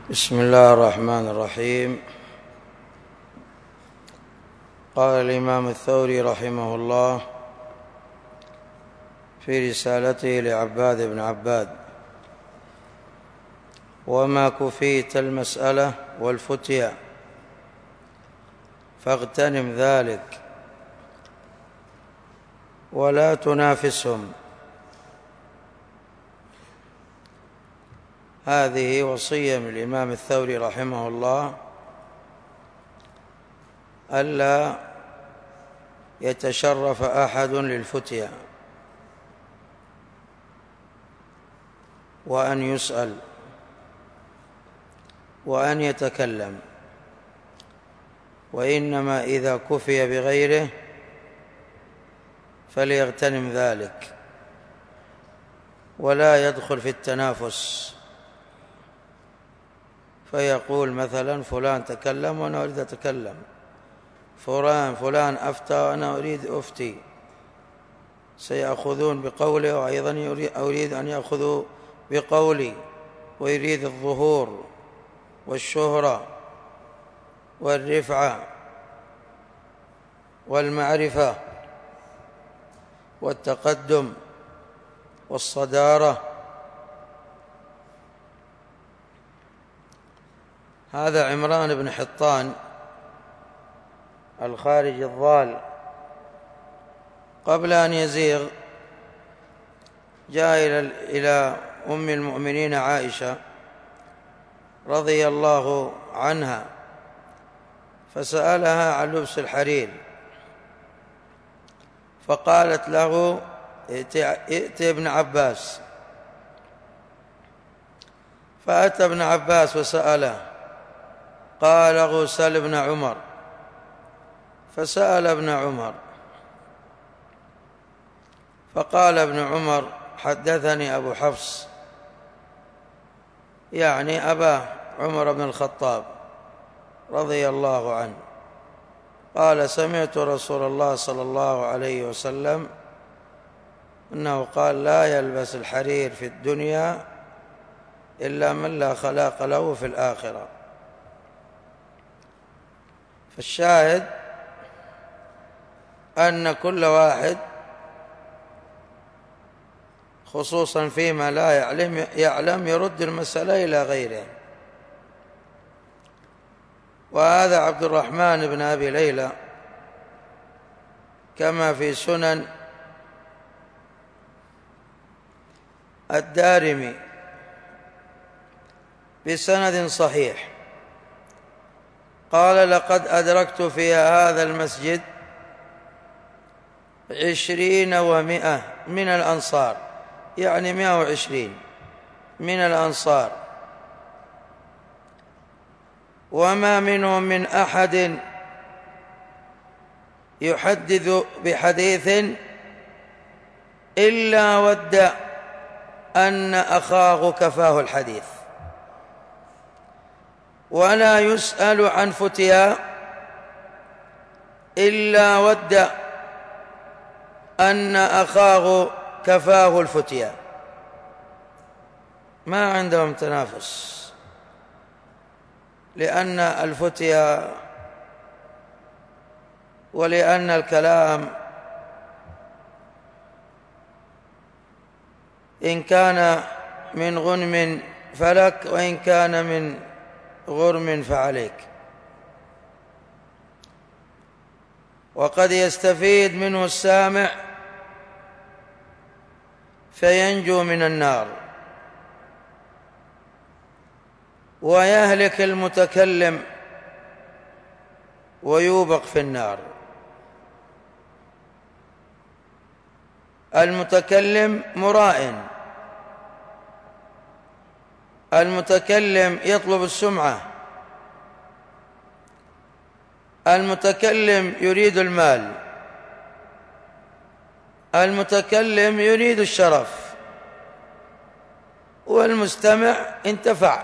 بسم الله الرحمن الرحيم. قال الإمام الثوري رحمه الله في رسالته لعباد بن عباد: وما كفيت المسألة والفتيا فاغتنم ذلك ولا تنافسهم. هذه وصية من الإمام الثوري رحمه الله ألا يتشرف أحد للفتيا وأن يسأل وأن يتكلم، وإنما إذا كفي بغيره فليغتنم ذلك ولا يدخل في التنافس، فيقول مثلا فلان تكلم وأنا أريد أتكلم، فلان أفتى وأنا أريد أفتي، سيأخذون بقوله وأيضا أريد أن يأخذوا بقولي، ويريد الظهور والشهرة والرفعة والمعرفة والتقدم والصدارة. هذا عمران بن حطان الخارج الضال قبل أن يزيغ جاء إلى أم المؤمنين عائشة رضي الله عنها فسألها عن لبس الحرير، فقالت له: ائت ابن عباس. فأتى ابن عباس وسأله، قال: غسل ابن عمر. فسأل ابن عمر فقال ابن عمر: حدثني أبو حفص، يعني أبا عمر بن الخطاب رضي الله عنه، قال: سمعت رسول الله صلى الله عليه وسلم أنه قال: لا يلبس الحرير في الدنيا إلا من لا خلاق له في الآخرة. فالشاهد أن كل واحد خصوصا فيما لا يعلم يرد المسألة إلى غيره. وهذا عبد الرحمن بن أبي ليلى كما في سنن الدارمي بسند صحيح قال: لقد أدركت في هذا المسجد 20 و100 من الأنصار، يعني 120 من الأنصار، وما منهم من أحد يحدث بحديث إلا ود أن أخاه كفاه الحديث، ولا يسأل عن فتيا إلا ود أن أخاه كفاه الفتيا. ما عندهم تنافس، لأن الفتيا ولأن الكلام إن كان من غنم فلك وإن كان من غرم فعليك، وقد يستفيد منه السامع فينجو من النار، ويهلك المتكلم ويوبق في النار. المتكلم مراء، المتكلم يطلب السمعة، المتكلم يريد المال، المتكلم يريد الشرف، والمستمع انتفع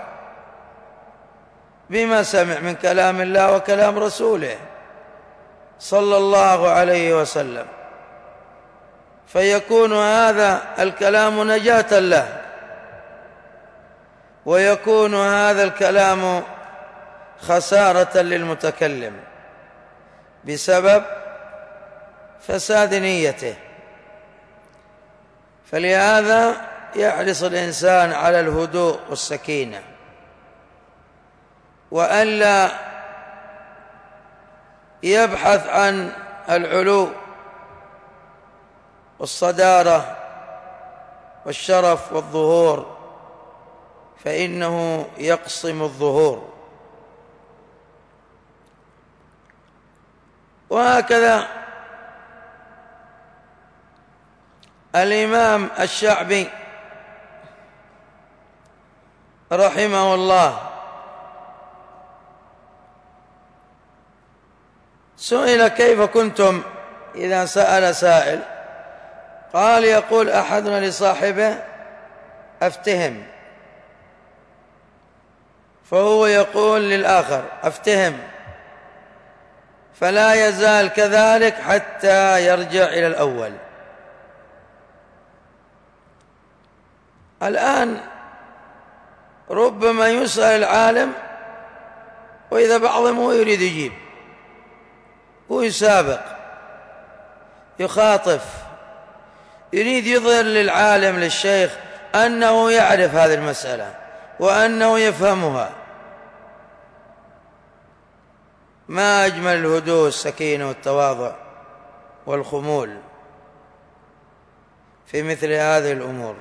بما سمع من كلام الله وكلام رسوله صلى الله عليه وسلم، فيكون هذا الكلام نجاة له ويكون هذا الكلام خسارة للمتكلم بسبب فساد نيته. فلهذا يحرص الإنسان على الهدوء والسكينة، وألا يبحث عن العلو والصدارة والشرف والظهور، فإنه يقصم الظهور. وهكذا الإمام الشعبي رحمه الله سئل: كيف كنتم إذا سأل سائل؟ قال: يقول أحدنا لصاحبه: أفتهم، فهو يقول للآخر: أفتهم، فلا يزال كذلك حتى يرجع إلى الأول. الآن ربما يسأل العالم وإذا بعضهم هو يريد يجيب، هو يسابق، يخاطف، يريد يظهر للعالم للشيخ أنه يعرف هذه المسألة وأنه يفهمها. ما أجمل الهدوء والسكينة والتواضع والخمول في مثل هذه الأمور.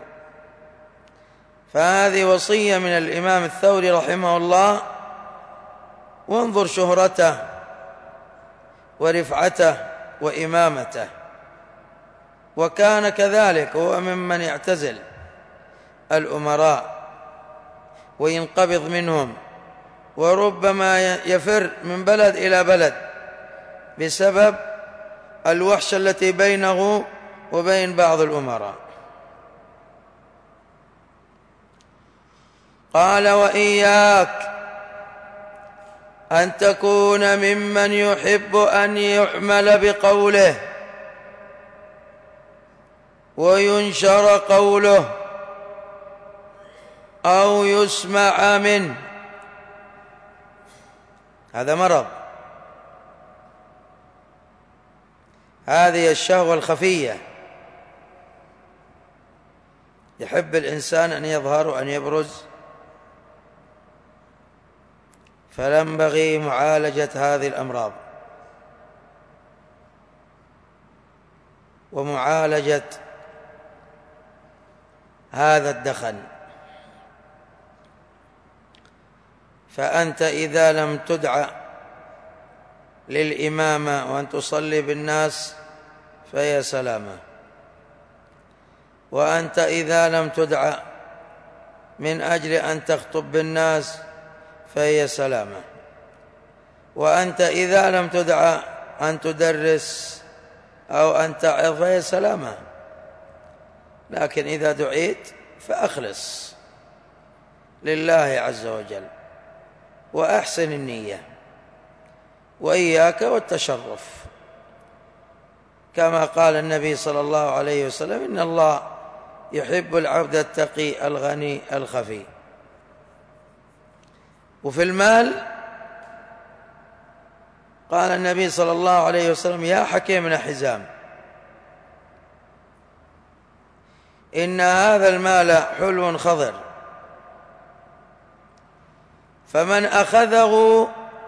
فهذه وصية من الإمام الثوري رحمه الله. وانظر شهرته ورفعته وإمامته، وكان كذلك، هو ممن يعتزل الأمراء وينقبض منهم، وربما يفر من بلد إلى بلد بسبب الوحشة التي بينه وبين بعض الأمراء. قال: وإياك أن تكون ممن يحب أن يعمل بقوله وينشر قوله أو يسمع منه. هذا مرض، هذه الشهوة الخفية. يحب الإنسان أن يظهر وأن يبرز، فينبغي معالجة هذه الأمراض ومعالجة هذا الدخن. فأنت إذا لم تدع للإمامة وأن تصلي بالناس فهي سلامة، وأنت إذا لم تدع من أجل أن تخطب بالناس فهي سلامة، وأنت إذا لم تدع أن تدرس أو أن تعظ فهي سلامة. لكن إذا دعيت فأخلص لله عز وجل وأحسن النية، وإياك والتشرف، كما قال النبي صلى الله عليه وسلم: إن الله يحب العبد التقي الغني الخفي. وفي المال قال النبي صلى الله عليه وسلم: يا حكيم بن حزام، إن هذا المال حلو خضر، فمن أخذه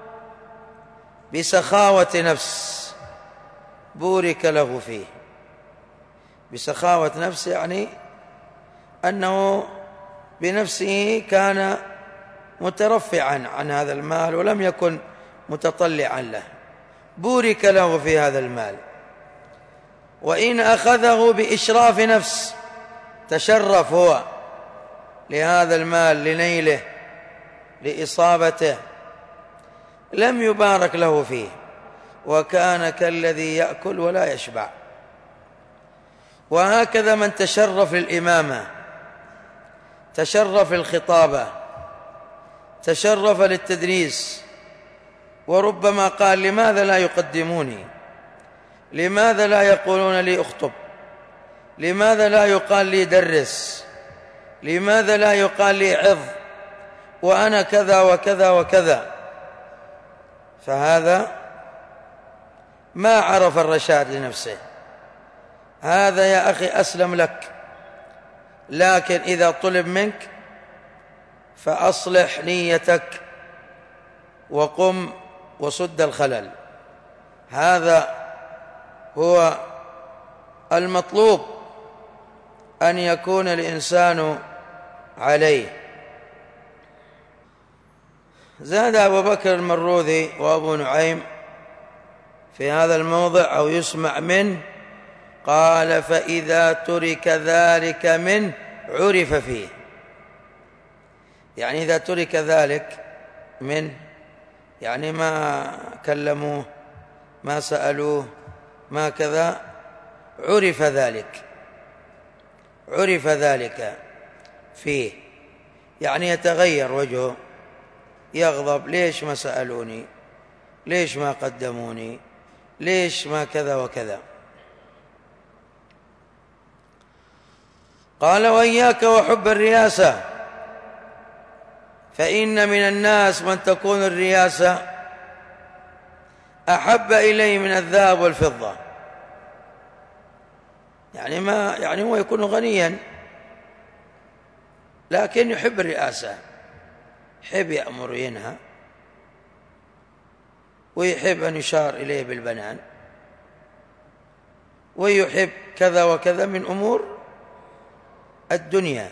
بسخاوة نفس بورك له فيه. بسخاوة نفس يعني أنه بنفسه كان مترفعا عن هذا المال ولم يكن متطلعا له، بورك له في هذا المال. وإن أخذه بإشراف نفس، تشرف هو لهذا المال لنيله لإصابته، لم يبارك له فيه، وكان كالذي يأكل ولا يشبع. وهكذا من تشرف للإمامة، تشرف للخطابة، تشرف للتدريس، وربما قال: لماذا لا يقدموني؟ لماذا لا يقولون لي اخطب؟ لماذا لا يقال لي درس؟ لماذا لا يقال لي عظ؟ وأنا كذا وكذا وكذا، فهذا ما عرف الرشاد لنفسه. هذا يا أخي أسلم لك، لكن إذا طلب منك فأصلح نيتك وقم وسد الخلل. هذا هو المطلوب أن يكون الإنسان عليه. زاد أبو بكر المروذي وأبو نعيم في هذا الموضع أو يسمع منه، قال: فإذا ترك ذلك منه عرف فيه. يعني إذا ترك ذلك منه، يعني ما كلموه، ما سألوه، ما كذا، عرف ذلك فيه. يعني يتغير وجهه، يغضب: ليش ما سألوني؟ ليش ما قدموني؟ ليش ما كذا وكذا؟ قال: وإياك وحب الرياسة، فإن من الناس من تكون الرياسة أحب إليه من الذهب والفضة. يعني هو يكون غنيا لكن يحب الرئاسة، يحب يأمر وينهى، ويحب أن يشار إليه بالبنان، ويحب كذا وكذا من أمور الدنيا،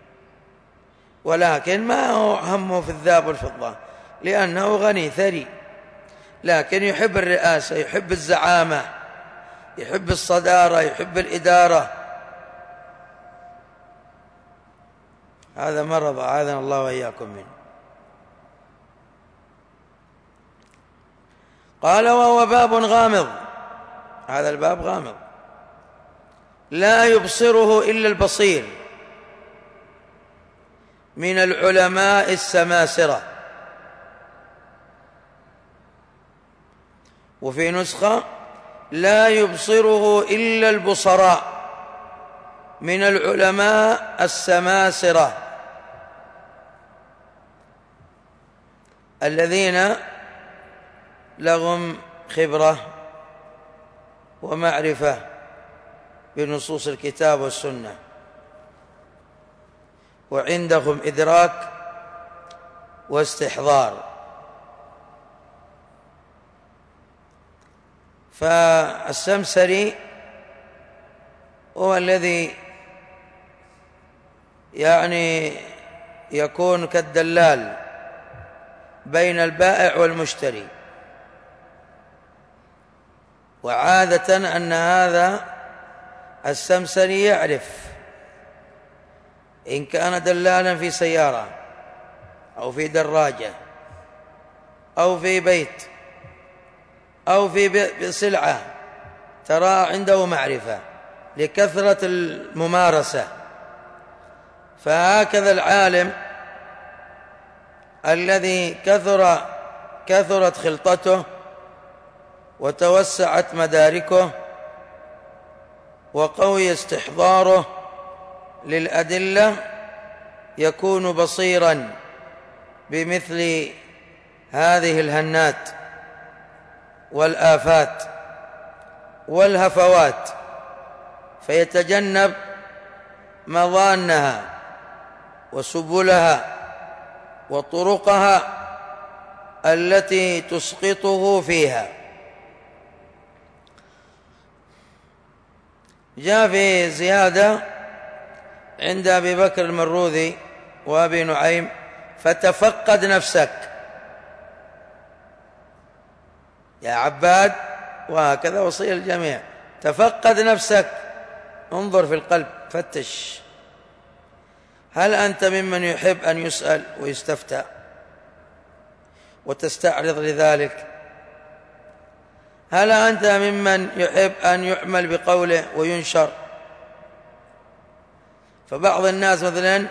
ولكن ما هو همه في الذهب والفضة لأنه غني ثري، لكن يحب الرئاسة، يحب الزعامة، يحب الصدارة، يحب الإدارة. هذا مرض أعاذنا الله وإياكم منه. قال: وهو باب غامض، هذا الباب غامض لا يبصره إلا البصير من العلماء السماسرة. وفي نسخة: لا يبصره إلا البصراء من العلماء السماسرة الذين لهم خبرة ومعرفة بنصوص الكتاب والسنة، وعندهم إدراك واستحضار. فالسمسري هو الذي يعني يكون كالدلال بين البائع والمشتري، وعادة أن هذا السمسري يعرف إن كان دلالا في سيارة أو في دراجة أو في بيت أو في سلعة، ترى عنده معرفة لكثرة الممارسة. فهكذا العالم الذي كثرت خلطته وتوسعت مداركه وقوي استحضاره للأدلة يكون بصيراً بمثل هذه الهنات والآفات والهفوات، فيتجنب مظانها وسبلها وطرقها التي تسقطه فيها. جاء في زيادة عند أبي بكر المروذي وأبي نعيم: فتفقد نفسك يا عباد، وهكذا وصي الجميع. تفقد نفسك، انظر في القلب، فتش، هل أنت ممن يحب أن يسأل ويستفتى وتستعرض لذلك؟ هل أنت ممن يحب أن يعمل بقوله وينشر؟ فبعض الناس مثلا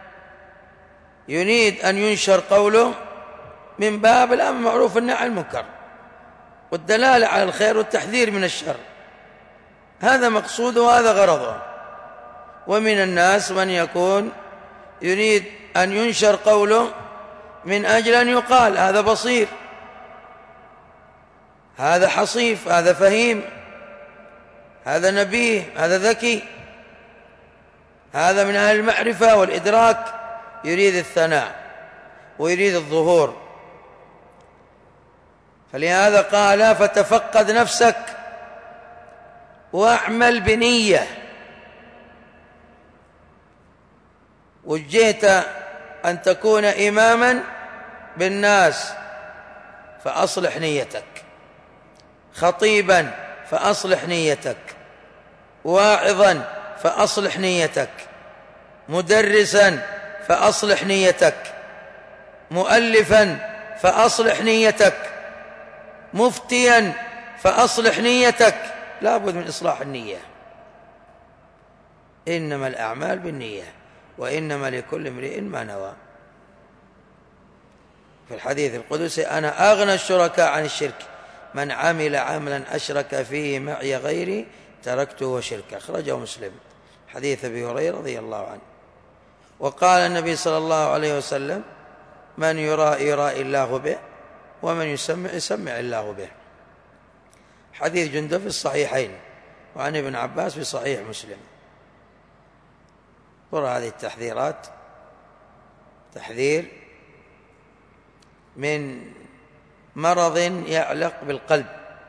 يريد أن ينشر قوله من باب الأمر بالمعروف والنهي عن المنكر والدلالة على الخير والتحذير من الشر، هذا مقصوده وهذا غرضه. ومن الناس من يكون يريد أن ينشر قوله من أجل أن يقال هذا بصير، هذا حصيف، هذا فهيم، هذا نبيه، هذا ذكي، هذا من أهل المعرفة والإدراك، يريد الثناء ويريد الظهور. فلهذا قال فتفقد نفسك واعمل بنية. وجهت أن تكون إماما بالناس فأصلح نيتك، خطيبا فأصلح نيتك، واعظا فأصلح نيتك، مدرسا فأصلح نيتك، مؤلفا فأصلح نيتك، مفتيا فأصلح نيتك. لا بد من إصلاح النية. إنما الأعمال بالنية وإنما لكل امرئ ما نوى. في الحديث القدسي أنا أغنى الشركاء عن الشرك، من عمل عملا أشرك فيه معي غيري تركته وشركه. أخرجه مسلم، حديث أبي هريرة رضي الله عنه. وقال النبي صلى الله عليه وسلم من يرائي الله به ومن يسمع الله به. حديث جندب في الصحيحين، وعن ابن عباس في صحيح مسلم. ترى هذه التحذيرات تحذير من مرض يعلق بالقلب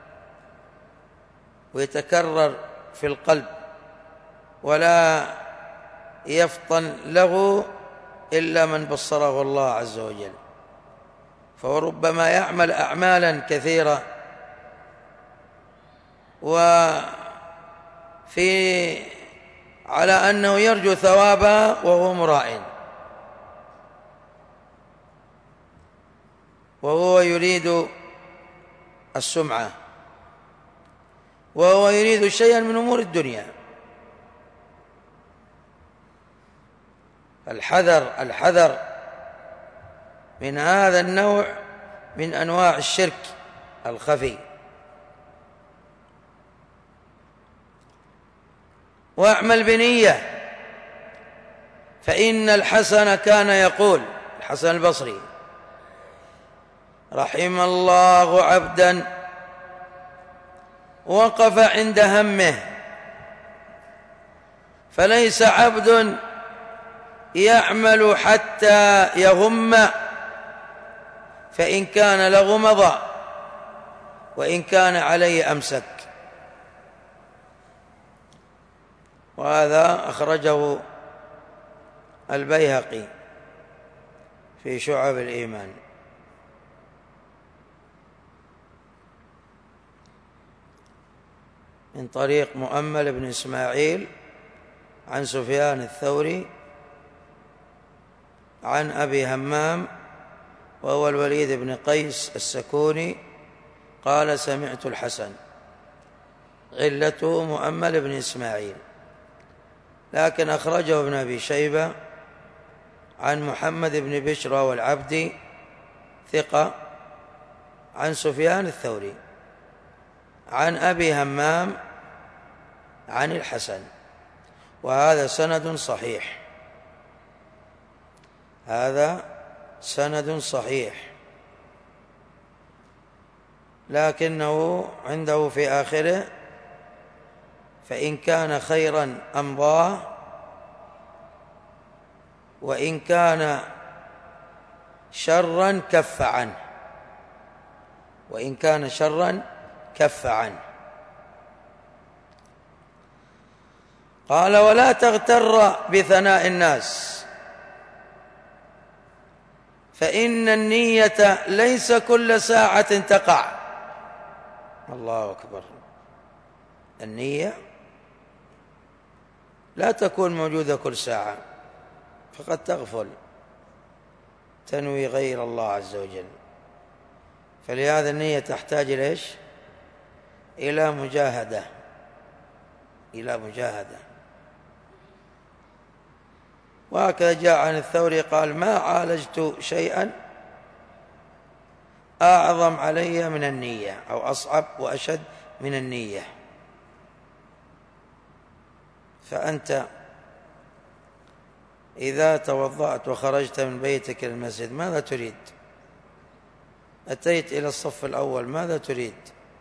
ويتكرر في القلب ولا يفطن له إلا من بصره الله عز وجل. فربما يعمل أعمالا كثيرة على أنه يرجو ثوابها وهو مراء، وهو يريد السمعة، وهو يريد شيئا من أمور الدنيا. الحذر من هذا النوع من أنواع الشرك الخفي. واعمل بنية، فإن الحسن كان يقول، الحسن البصري، رحم الله عبدا وقف عند همه، فليس عبد يعمل حتى يهم، فإن كان له مضى وإن كان عليه أمسك. وهذا أخرجه البيهقي في شعب الإيمان. من طريق مؤمل بن إسماعيل عن سفيان الثوري عن أبي همام وهو الوليد بن قيس السكوني قال سمعت الحسن. علته مؤمل بن إسماعيل، لكن أخرجه ابن أبي شيبة عن محمد بن بشر والعبدي ثقة عن سفيان الثوري عن أبي همام عن الحسن، وهذا سند صحيح. هذا سند صحيح، لكنه عنده في آخره فإن كان خيرا أمضاه وإن كان شرا كف عنه، وإن كان شرا كف عنه. قال ولا تغتر بثناء الناس، فإن النية ليس كل ساعة تقع. الله أكبر. النية لا تكون موجودة كل ساعة، فقد تغفل، تنوي غير الله عز وجل. فلهذا النية تحتاج إلى إلى مجاهدة. وهكذا جاء عن الثوري قال ما عالجت شيئا أعظم علي من النية، أو أصعب وأشد من النية. فأنت إذا توضأت وخرجت من بيتك إلى المسجد ماذا تريد؟ أتيت إلى الصف الأول ماذا تريد؟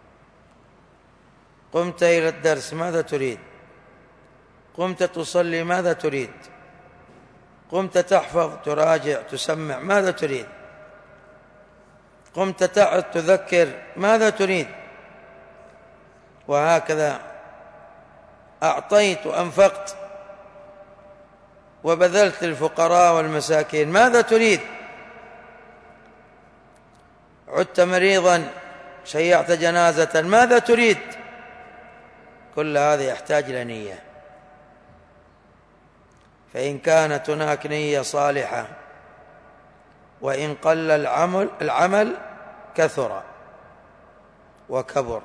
قمت إلى الدرس ماذا تريد؟ قمت تصلي ماذا تريد؟ قمت تحفظ تراجع تسمع ماذا تريد؟ قمت تعد تذكر ماذا تريد؟ وهكذا أعطيت وأنفقت وبذلت للفقراء والمساكين ماذا تريد؟ عدت مريضا شيعت جنازة ماذا تريد؟ كل هذا يحتاج إلى نية. فإن كانت هناك نية صالحة وإن قل العمل كثر وكبر.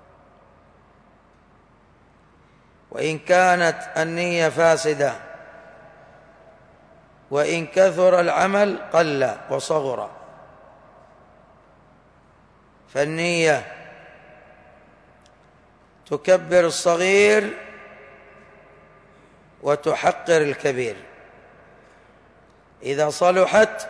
وإن كانت النية فاسدة وإن كثر العمل قل وصغر. فالنية تكبر الصغير وتحقر الكبير. إذا صلحت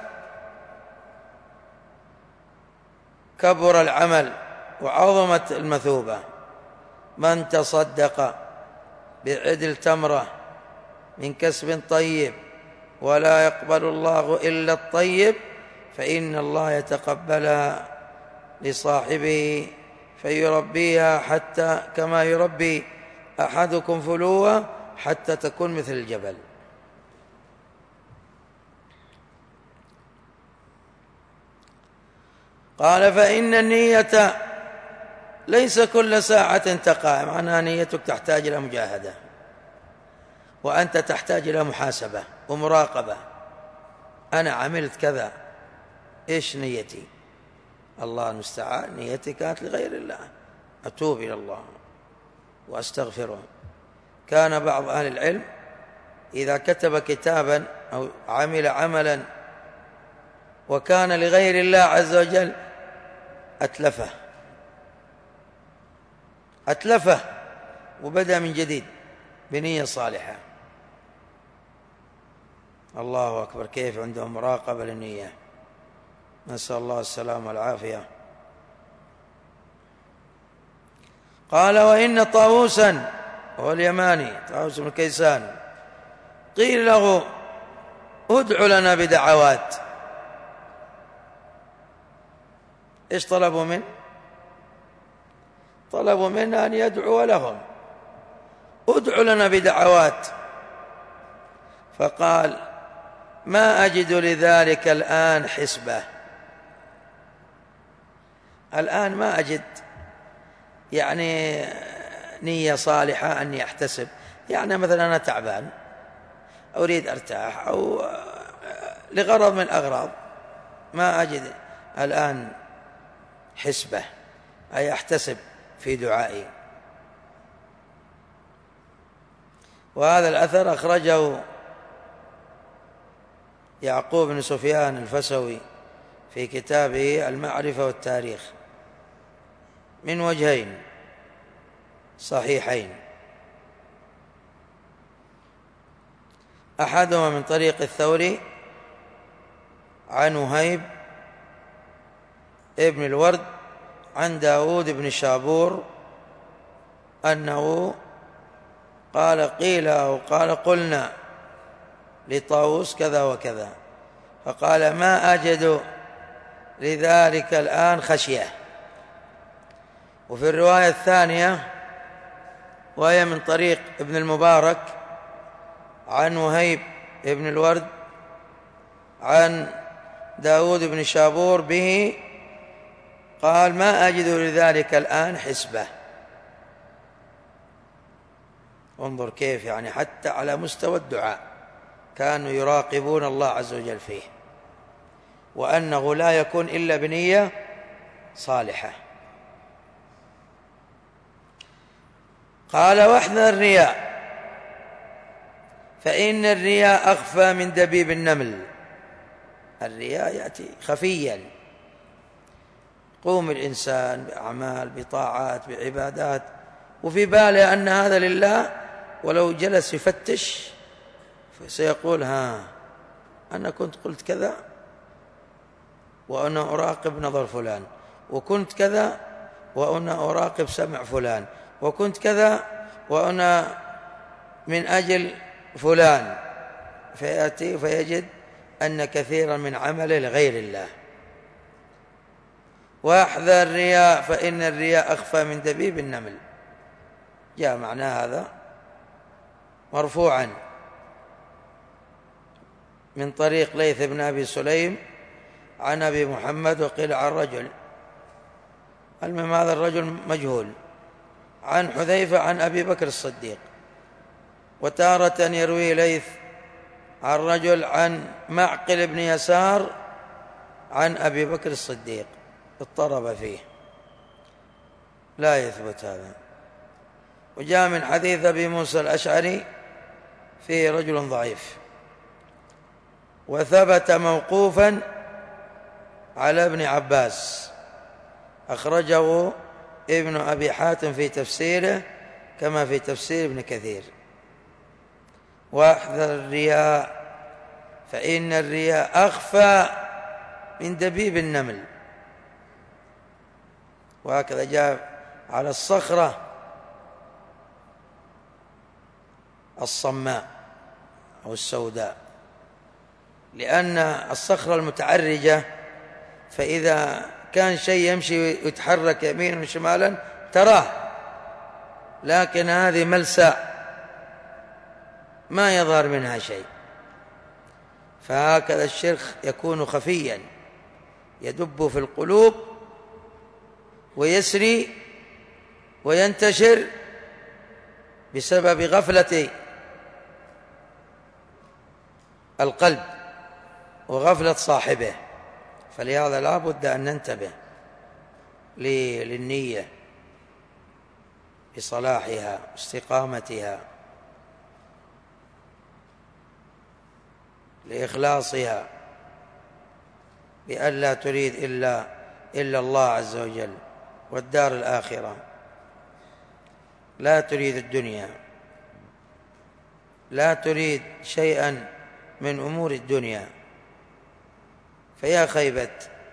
كبر العمل وعظمت المثوبة. من تصدق بعدل تمرة من كسب طيب ولا يقبل الله إلا الطيب فإن الله يتقبلها لصاحبه فيربيها حتى كما يربي أحدكم فلوة حتى تكون مثل الجبل. قال فإن النية ليس كل ساعة تقع. معناها نيتك تحتاج إلى مجاهدة وأنت تحتاج إلى محاسبة ومراقبة. أنا عملت كذا إيش نيتي؟ الله المستعان نيتي كانت لغير الله أتوب إلى الله وأستغفره. كان بعض أهل العلم إذا كتب كتابا أو عمل عملا وكان لغير الله عز وجل أتلفه وبدأ من جديد بنية صالحة. الله أكبر كيف عندهم مراقبة للنية. نسأل الله السلامة والعافية. قال وإن طاووسا وهو اليماني طاووس بن كيسان قيل له ادع لنا بدعوات. إيش طلبوا منه؟ طلبوا منه أن يدعو لهم ادع لنا بدعوات. فقال ما أجد لذلك الآن حسبة. الآن ما أجد يعني نية صالحة أني أحتسب. يعني مثلا أنا تعبان أريد أرتاح أو لغرض من الأغراض ما أجد الآن حسبة أي أحتسب في دعائي. وهذا الأثر أخرجه يعقوب بن سفيان الفسوي في كتابه المعرفة والتاريخ من وجهين صحيحين. أحدهما من طريق الثوري عن وهيب ابن الورد عن داود بن شابور أنه قال قيل أو قال قلنا لطاووس كذا وكذا فقال ما أجد لذلك الآن خشية. وفي الرواية الثانية وهي من طريق ابن المبارك عن وهيب ابن الورد عن داود بن شابور به قال ما أجد لذلك الآن حسبة. انظر كيف يعني حتى على مستوى الدعاء كانوا يراقبون الله عز وجل فيه وأنه لا يكون إلا بنية صالحة. قال واحذر الرياء فإن الرياء أخفى من دبيب النمل. الرياء يأتي خفيا. قوم الإنسان بأعمال بطاعات بعبادات وفي باله أن هذا لله ولو جلس يفتش فسيقول أنا كنت قلت كذا وأنا أراقب نظر فلان، وكنت كذا وأنا أراقب سمع فلان، وكنت كذا وأنا من أجل فلان، فيأتي فيجد أن كثيرا من عمله لغير الله. واحذر الرياء فإن الرياء أخفى من دبيب النمل. جاء معنى هذا مرفوعا من طريق ليث بن أبي سليم عن أبي محمد، وقيل عن رجل، المهم هذا الرجل مجهول، عن حذيفة عن أبي بكر الصديق. وتارة يروي ليث عن رجل عن معقل بن يسار عن أبي بكر الصديق، اضطرب فيه، لا يثبت هذا. وجاء من حديث أبي موسى الأشعري فيه رجل ضعيف، وثبت موقوفا على ابن عباس، أخرجه ابن أبي حاتم في تفسيره كما في تفسير ابن كثير. واحذر الرياء فإن الرياء أخفى من دبيب النمل. وهكذا جاء على الصخرة الصماء أو السوداء، لأن الصخرة المتعرجة فإذا كان شيء يمشي ويتحرك يمينا وشمالا تراه، لكن هذه ملساء ما يظهر منها شيء. فهكذا الشرك يكون خفيا يدب في القلوب ويسري وينتشر بسبب غفلة القلب وغفلة صاحبه. فلهذا لا بد أن ننتبه للنية بصلاحها واستقامتها، لإخلاصها، بأن لا تريد إلا الله عز وجل والدار الآخرة، لا تريد الدنيا، لا تريد شيئا من أمور الدنيا. فيا خيبة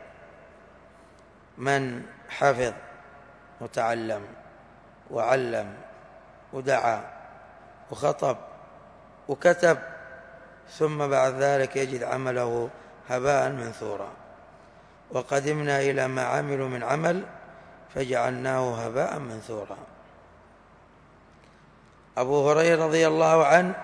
من حفظ وتعلم وعلم ودعا وخطب وكتب، ثم بعد ذلك يجد عمله هباء منثورا. وقدمنا إلى ما عملوا من عمل فجعلناه هباء منثورا. أبو هريرة رضي الله عنه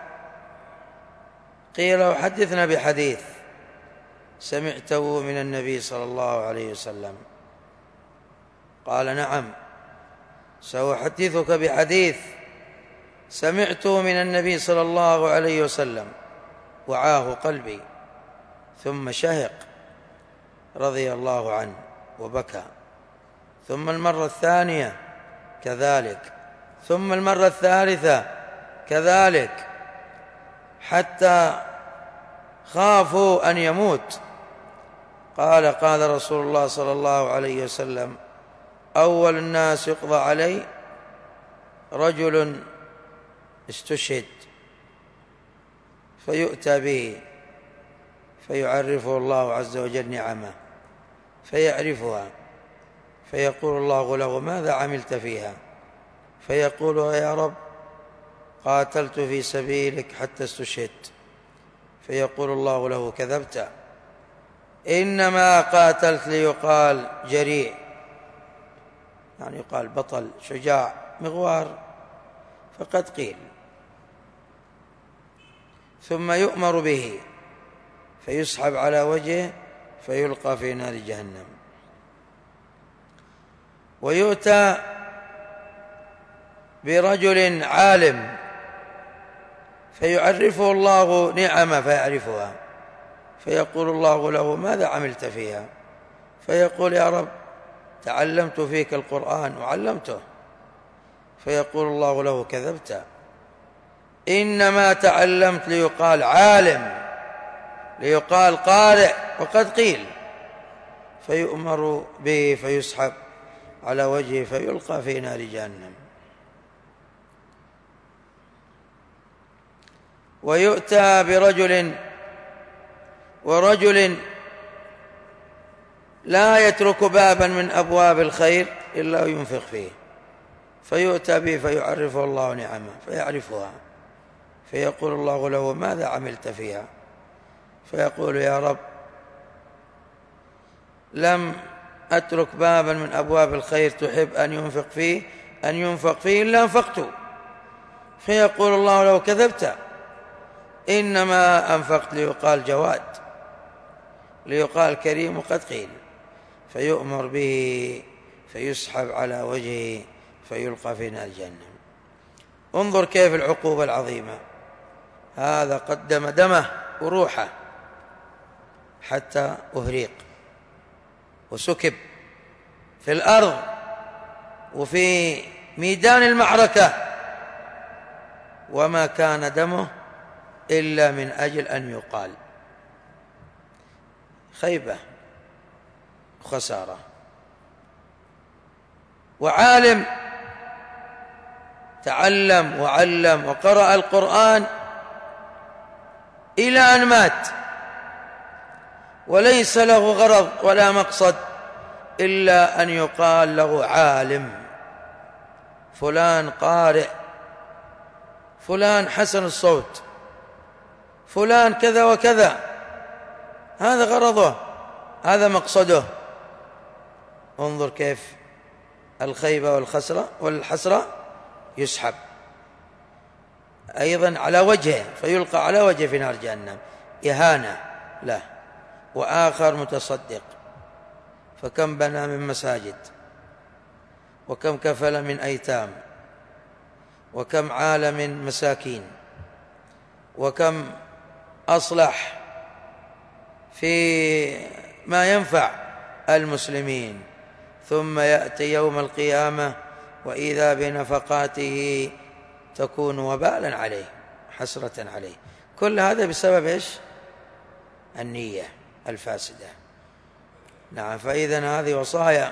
قيل حدثنا بحديث سمعته من النبي صلى الله عليه وسلم، قال نعم سأحدثك بحديث سمعته من النبي صلى الله عليه وسلم وعاه قلبي، ثم شهق رضي الله عنه وبكى، ثم المرة الثانية كذلك، ثم المرة الثالثة كذلك، حتى خافوا أن يموت. قال رسول الله صلى الله عليه وسلم أول الناس يقضى عليه رجل استشهد فيؤتى به فيعرفه الله عز وجل نعمه فيعرفها، فيقول الله له ماذا عملت فيها؟ فيقول يا رب قاتلت في سبيلك حتى استشهدت. فيقول الله له كذبت، إنما قاتلت ليقال جريء، يعني يقال بطل شجاع مغوار، فقد قيل. ثم يؤمر به فيسحب على وجهه فيلقى في نار جهنم. ويؤتى برجل عالم فيعرفه الله نعمة فيعرفها، فيقول الله له ماذا عملت فيها؟ فيقول يا رب تعلمت فيك القرآن وعلمته. فيقول الله له كذبت، إنما تعلمت ليقال عالم، ليقال قارئ، وقد قيل. فيؤمر به فيسحب على وجهه فيلقى في نار جهنم. ويؤتى ورجل لا يترك بابا من أبواب الخير إلا ينفق فيه، فيؤتى به فيعرفه الله نعمه فيعرفها، فيقول الله له: ماذا عملت فيها؟ فيقول: يا رب، لم أترك بابا من أبواب الخير تحب أن ينفق فيه إلا أنفقته. فيقول الله له: كذبت، إنما أنفقت ليقال جواد، ليقال كريم، وقد قيل. فيؤمر به فيسحب على وجهه فيلقى في نار جهنم. انظر كيف العقوبة العظيمة. هذا قدم دمه وروحه حتى أهريق وسكب في الأرض وفي ميدان المعركة، وما كان دمه إلا من أجل أن يقال. خيبة وخسارة. وعالم تعلم وعلم وقرأ القرآن إلى أن مات، وليس له غرض ولا مقصد إلا أن يقال له عالم، فلان قارئ، فلان حسن الصوت، فلان كذا وكذا. هذا غرضه، هذا مقصده. انظر كيف الخيبة والحسرة. يسحب أيضا على وجهه فيلقى على وجهه في نار جهنم، إهانة له. وآخر متصدق، فكم بنى من مساجد، وكم كفل من أيتام، وكم عال من مساكين، وكم أصلح في ما ينفع المسلمين، ثم يأتي يوم القيامة وإذا بنفقاته تكون وبالا عليه، حسرة عليه. كل هذا بسبب إيش؟ النية الفاسدة. نعم. فإذا هذه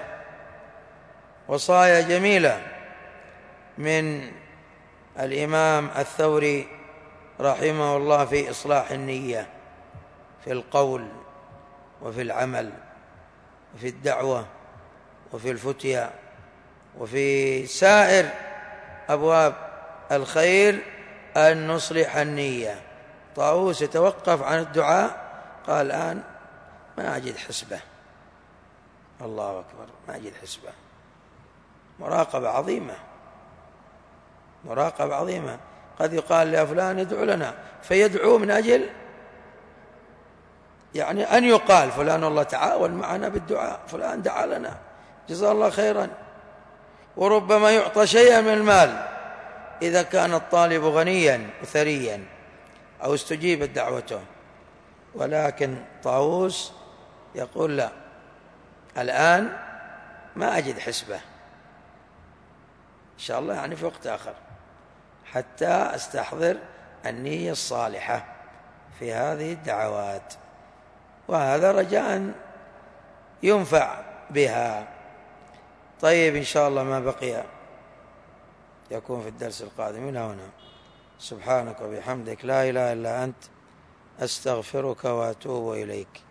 وصايا جميلة من الإمام الثوري رحمه الله في إصلاح النية في القول وفي العمل وفي الدعوة وفي الفتيا وفي سائر أبواب الخير، أن نصلح النية. طاووس يتوقف عن الدعاء، قال: الآن ما أجد حسبة. الله أكبر، ما أجد حسبة. مراقبة عظيمة، مراقبة عظيمة. قد يقال لفلان ادعو لنا، فيدعو من أجل يعني أن يقال فلان الله تعاون معنا بالدعاء، فلان دعا لنا جزاه الله خيرا. وربما يعطى شيئا من المال إذا كان الطالب غنيا وثريا أو استجيبت دعوته. ولكن طاووس يقول: لا، الآن ما أجد حسبة، إن شاء الله يعني في وقت آخر، حتى أستحضر النية الصالحة في هذه الدعوات. وهذا رجاء ينفع بها. طيب، إن شاء الله ما بقي يكون في الدرس القادم. من هنا سبحانك وبحمدك لا إله إلا أنت، أستغفرك وأتوب إليك.